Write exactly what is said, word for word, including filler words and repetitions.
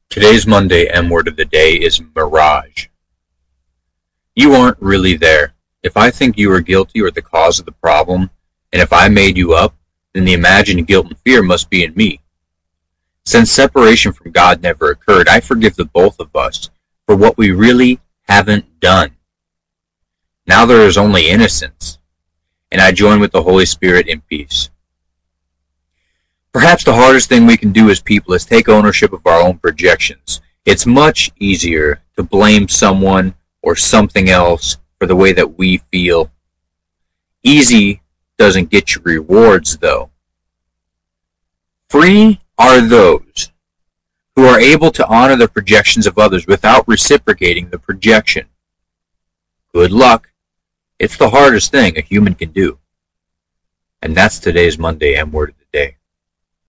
Today's Monday M word of the day is mirage. You aren't really there. If I think you are guilty or the cause of the problem, and if I made you up, then the imagined guilt and fear must be in me. Since separation from God never occurred, I forgive the both of us for what we really haven't done. Now there is only innocence, and I join with the Holy Spirit in peace. Perhaps the hardest thing we can do as people is take ownership of our own projections. It's much easier to blame someone or something else for the way that we feel. Easy doesn't get you rewards, though. Free are those who are able to honor the projections of others without reciprocating the projection. Good luck. It's the hardest thing a human can do. And that's today's Monday M word of the day.